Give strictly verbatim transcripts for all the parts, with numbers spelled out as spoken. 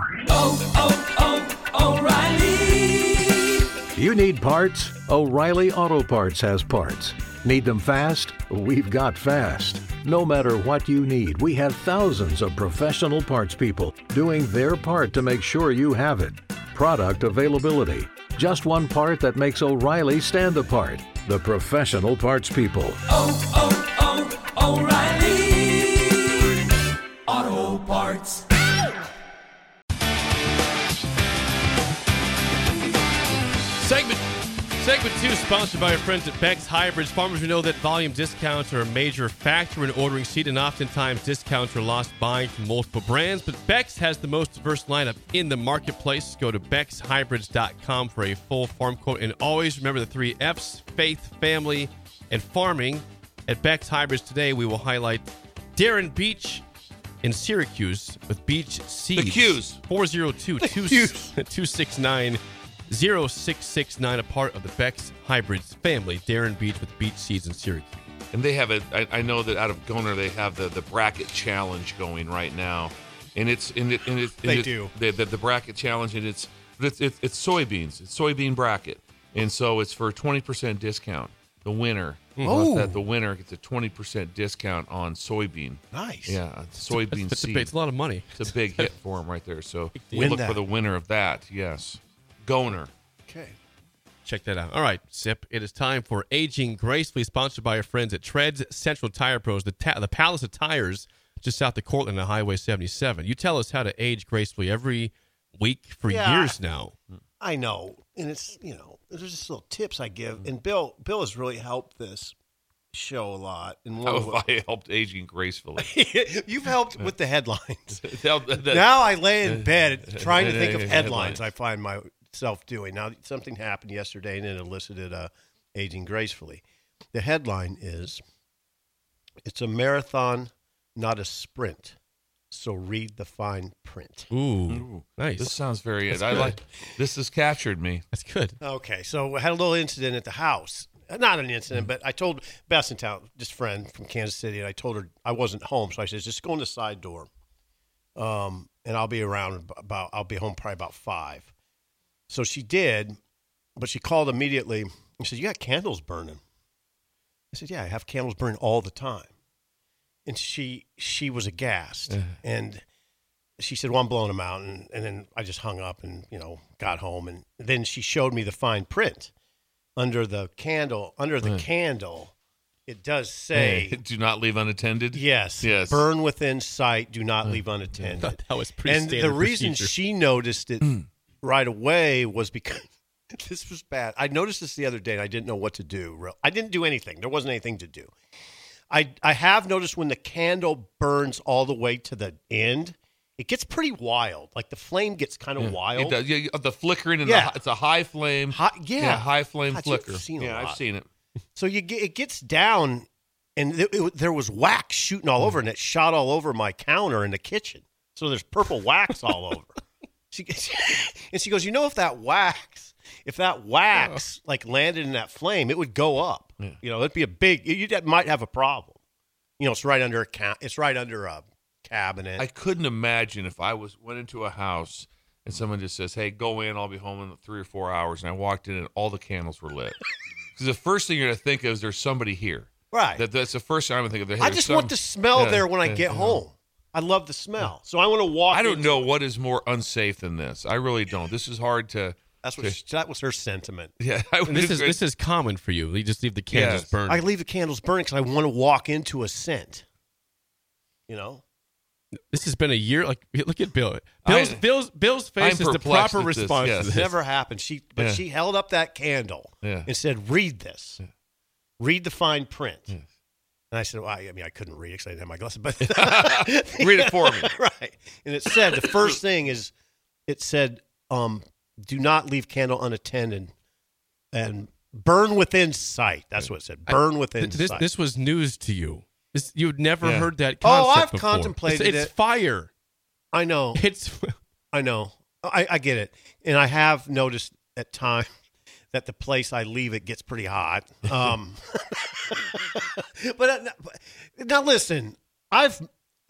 oh, oh, O'Reilly. You need parts? O'Reilly Auto Parts has parts. Need them fast? We've got fast. No matter what you need, we have thousands of professional parts people doing their part to make sure you have it. Product availability. Just one part that makes O'Reilly stand apart. The professional parts people. Oh, oh, oh, O'Reilly Auto Parts. Segment segment two, sponsored by our friends at Beck's Hybrids. Farmers, we know that volume discounts are a major factor in ordering seed, and oftentimes discounts are lost buying from multiple brands. But Beck's has the most diverse lineup in the marketplace. Go to bex hybrids dot com for a full farm quote. And always remember the three F's: faith, family, and farming. At Beck's Hybrids today, we will highlight Darren Beach in Syracuse with Beach Seeds. The Q's. four oh two, two six nine zero six six nine, a part of the Beck's Hybrids family. Darren Beach with Beach Seeds in Syracuse. And they have a, I, I know that out of Goner, they have the, the bracket challenge going right now. And it's, and it, and it, and They it, do. The, the, the bracket challenge, and it's, it's, it's, it's soybeans. It's soybean bracket. And so it's for a twenty percent discount. The winner. Oh. That the winner gets a twenty percent discount on soybean. Nice. Yeah, soybean It's a, seed. big- it's a lot of money. It's a big hit for them right there. So we Win look that. for the winner of that. Yes. Goner. Okay. Check that out. All right, Sip. It is time for Aging Gracefully, sponsored by our friends at Treads Central Tire Pros, the, ta- the Palace of Tires, just south of Cortland on Highway seventy-seven. You tell us how to age gracefully every week for Yeah. years now. I know, and it's, you know, there's just little tips I give, and Bill Bill has really helped this show a lot. And one How of have I helped aging gracefully? you've helped with the headlines. Now that- Now I lay in bed trying to think of Headlines. headlines. I find myself doing now. Something happened yesterday, and it elicited uh, aging gracefully. The headline is, "It's a marathon, not a sprint. So read the fine print." Ooh, Ooh, nice. This sounds very. That's I good. like. This has captured me. That's good. Okay, so I had a little incident at the house. Not an incident, but I told Bess in town, just friend from Kansas City, and I told her I wasn't home, so I said, just go in the side door, um, and I'll be around about. I'll be home probably about five. So she did, but she called immediately and said, "You got candles burning?" I said, "Yeah, I have candles burning all the time." And she she was aghast, and she said, "Well, I'm blowing them out," and, and then I just hung up and you know got home, and then she showed me the fine print. Under the candle, under the Mm. candle, it does say, Do not leave unattended. yes, Yes. burn within sight, do not leave unattended. That was pretty And the standard reason procedure. she noticed it right away was because this was bad. I noticed this the other day, and I didn't know what to do. Real- I didn't do anything. There wasn't anything to do. I, I have noticed when the candle burns all the way to the end, it gets pretty wild. Like the flame gets kind of Yeah, wild. It does. Yeah, the flickering and Yeah. the, it's a high flame. Hi- yeah. high flame God, you've flicker. seen a yeah, lot. I've seen it. So you get, it gets down, and th- it, there was wax shooting all over, and it shot all over my counter in the kitchen. So there's purple wax all over. She, and she goes, you know, if that wax, if that wax like landed in that flame, it would go up. Yeah. You know, it'd be a big. You might have a problem. You know, it's right under a ca- It's right under a cabinet. I couldn't imagine if I was went into a house and someone just says, "Hey, go in. I'll be home in three or four hours." And I walked in and all the candles were lit. Because the first thing you're going to think of is there's somebody here. right. That that's the first thing I'm going to think of. Hey, I there's just some- want the smell Yeah, there when I yeah, get yeah. home. I love the smell. So I want to walk. I don't into- know what is more unsafe than this. I really don't. This is hard to. That's what she, that was her sentiment. Yeah, I And this is this is common for you. You just leave the candles Yes. burning. I leave the candles burning because I want to walk into a scent. You know, This has been a year. Like, look at Bill. Bill's I- Bill's Bill's face I'm is the perplexed proper at this, response yes. to this. never happened. She, but Yeah. she held up that candle Yeah. and said, "Read this. Read the fine print." Yes. And I said, well, I, I mean, I couldn't read it because I didn't have my glasses, but Read it for me. right. And it said the first thing is, it said, um, "Do not leave candle unattended, and burn within sight." That's what it said. Burn within Th- this sight. this was news to you. This, you'd never Yeah. heard that Oh, concept I've before. contemplated it's, it's it. fire. I know. It's I know. I, I get it. And I have noticed at times that the place I leave it gets pretty hot. Um, but uh, now listen, I've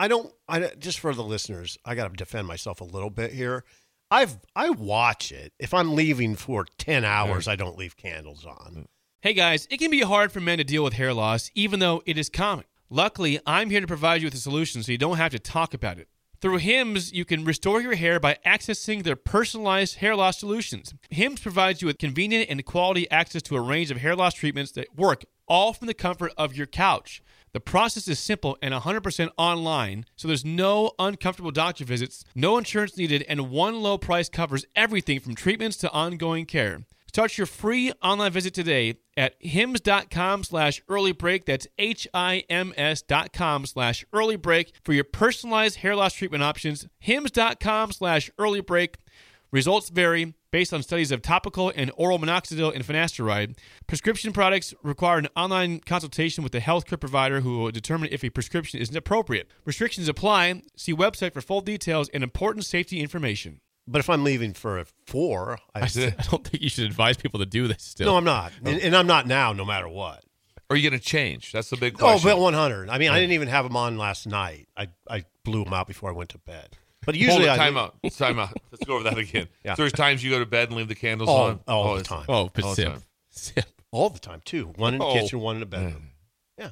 I don't. I just for the listeners, I got to defend myself a little bit here. I've I watch it. If I'm leaving for ten hours, I don't leave candles on. Hey guys, it can be hard for men to deal with hair loss, even though it is common. Luckily, I'm here to provide you with a solution so you don't have to talk about it. Through Hims, you can restore your hair by accessing their personalized hair loss solutions. Hims provides you with convenient and quality access to a range of hair loss treatments that work all from the comfort of your couch. The process is simple and one hundred percent online, so there's no uncomfortable doctor visits, no insurance needed, and one low price covers everything from treatments to ongoing care. Start your free online visit today at hims.com slash early break. That's H-I-M-S dot com slash early break for your personalized hair loss treatment options. Hims.com slash early break. Results vary based on studies of topical and oral minoxidil and finasteride. Prescription products require an online consultation with the healthcare provider who will determine if a prescription is appropriate. Restrictions apply. See website for full details and important safety information. But if I'm leaving for a four, I, I don't think you should advise people to do this still. no, I'm not, and, and I'm not now. No matter what. Are you going to change? That's the big Oh, question. but one hundred. I mean, I didn't even have them on last night. I I blew them out before I went to bed. But usually, Hold it, I time out. Time out. Let's go over that again. Yeah. So there's times you go to bed and leave the candles all, on? all Oh, the it's- time, Oh, but All the sip. time. Sip. all the time too. One in the Oh. kitchen, one in the bedroom. Yeah.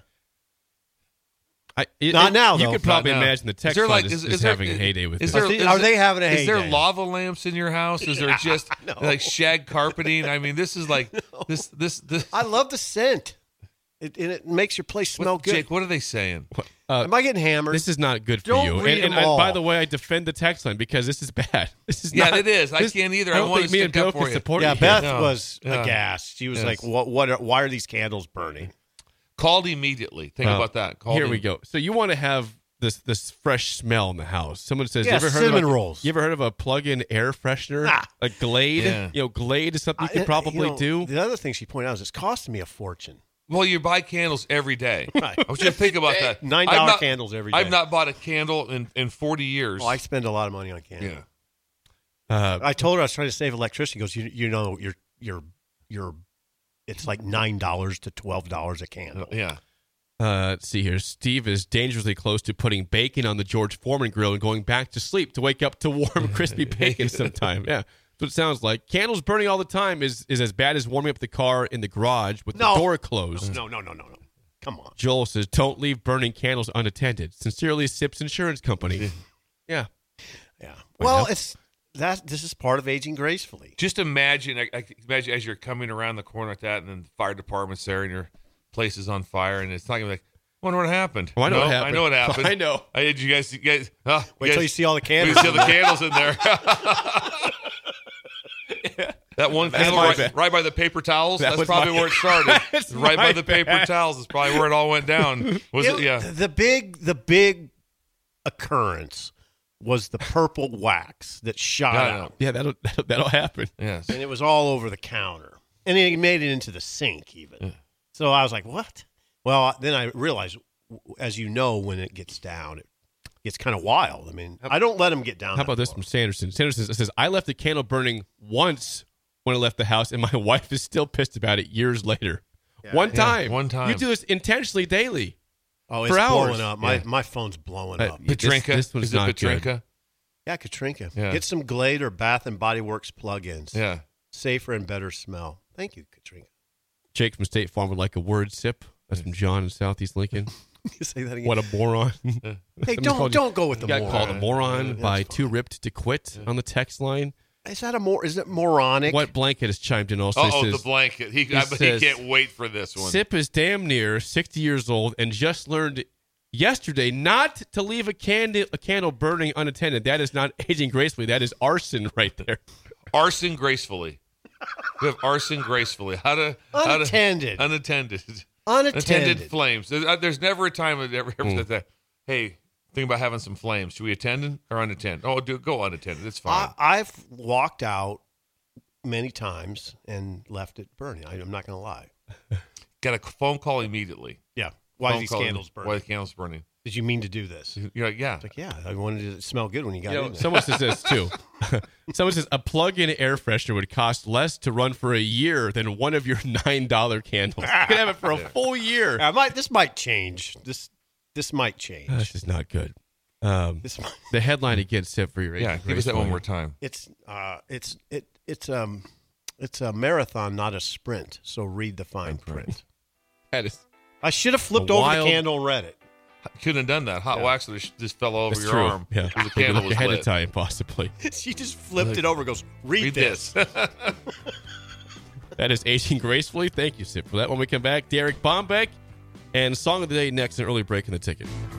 I, it, Not it- now, You though. could probably Not now. imagine the Is text there line like- is, is- is is there- having a heyday with is this. there- Are they- are they having a Is there heyday? lava lamps in your house? Is there just no. like shag carpeting? I mean, this is like this this this. I love the scent. It, and it makes your place smell what, good. Jake, what are they saying? Uh, Am I getting hammered? This is not good for Don't you. read And, and them I, all. by the way, I defend the text line because this is bad. This is Yeah, not, it is. I this- can't either. I I don't wanna think me and stick Bill up for can you. support yeah, you. Beth No. was Yeah. aghast. She was Yes. like, "What? What? Are, why are these candles burning?" Called immediately. Think Well, about that. Called Here him. we go. So you want to have this this fresh smell in the house. Someone says, Yeah, you ever heard cinnamon of a, rolls. You ever heard of a plug-in air freshener? Ah. A Glade? Yeah. You know, Glade is something you I- could probably you know, do. The other thing she pointed out is it's costing me a fortune. Well, you buy candles every day. Right. I want you to think about that. Nine I've dollar not- candles every day. I've not bought a candle in, in forty years. Oh, I spend a lot of money on candles. yeah. Uh, I told her I was trying to save electricity. She goes, you, you know, you're you're you're. It's like nine dollars to twelve dollars a candle. Yeah. Uh, let's see here. Steve is dangerously close to putting bacon on the George Foreman grill and going back to sleep to wake up to warm, crispy bacon sometime. Yeah. That's what it sounds like. Candles burning all the time is, is as bad as warming up the car in the garage with No. the door closed. No, no, no, no, no. Come on. Joel says, don't leave burning candles unattended. Sincerely, Sips Insurance Company. Yeah. Yeah. Well, it's that. This is part of aging gracefully. Just imagine, I, I can imagine as you're coming around the corner like that, and then the fire department's there, and your place is on fire, and it's not gonna be like, I wonder what happened. Oh, I know No, what happened. I know what happened. I know. I did. You guys, you guys. Huh, Wait you till guys, you see all the wait candles. till you see all the candles in there. That one That's candle my right, bad. right by the paper towels. That That's was probably my- where it started. That's right by my the paper bad. towels is probably where it all went down. Was it? Yeah. The big, the big occurrence was the purple wax that shot Yeah, I know. out, Yeah, that'll, that'll, that'll happen. Yes. and it was all over the counter, and it made it into the sink even. So I was like, "What?" Well, then I realized, w- as you know, when it gets down, it gets kind of wild. I mean, I don't let them get down. How that about this far. from Sanderson? Sanderson says, I left the candle burning once when I left the house, and my wife is still pissed about it years later. One Yeah, time. one time. You do this intentionally daily. Oh, it's for blowing hours. up. My Yeah. my phone's blowing Uh, up. This- Petrinka. this one's is it not good. Petrinka? Yeah, Katrinka. Yeah. Get some Glade or Bath and Body Works plugins. Yeah. Safer and better smell. Thank you, Katrinka. Jake from State Farm would like a word sip. That's from John in Southeast Lincoln. You say that again. What a moron. hey, Somebody don't called you- don't go with the Got moron. called a moron Yeah, by that's Too fine. Ripped to Quit on the text line. Is that a more? Is it moronic? What Blanket has chimed in also. He Oh, the says, blanket. He, he I, bet he says, can't wait for this one. Sip is damn near sixty years old and just learned yesterday not to leave a candle, a candle burning unattended. That is not aging gracefully. That is arson right there. Arson gracefully. We have arson gracefully. How to how to- Unattended. unattended. Unattended. Attended flames. There's, uh, there's never a time I've ever, ever Mm. said that. Hey, think about having some flames. Should we attend or unattended? Oh, do go unattended. It's fine. I, I've walked out many times and left it burning. I, I'm not going to lie. Got a phone call immediately. Yeah. Why are Phone these call, candles burning? Why are the candles burning? Did you mean to do this? You're like, yeah. It's like, yeah, I wanted it to smell good when you got You know, in there. someone says this too. Someone says a plug-in air freshener would cost less to run for a year than one of your nine dollar candles. You could have it for a full year. I might, this might change. This this might change. This is not good. Um, This, the headline again, Sip, for your Yeah, agent give us that one gracefully. more time. it's uh, it's it it's um it's a marathon, not a sprint. So read the fine print. That is, I should have flipped A over wild- the candle and read it. couldn't have done that. Hot Yeah. wax would have just fell over That's your true. arm. Yeah, because the Maybe candle look was ahead lit. of time, possibly. She just flipped it over and goes, read, Read this. this. That is aging gracefully. Thank you, Sip, for that. When we come back, Derek Bombeck and Song of the Day next, an early break in the ticket.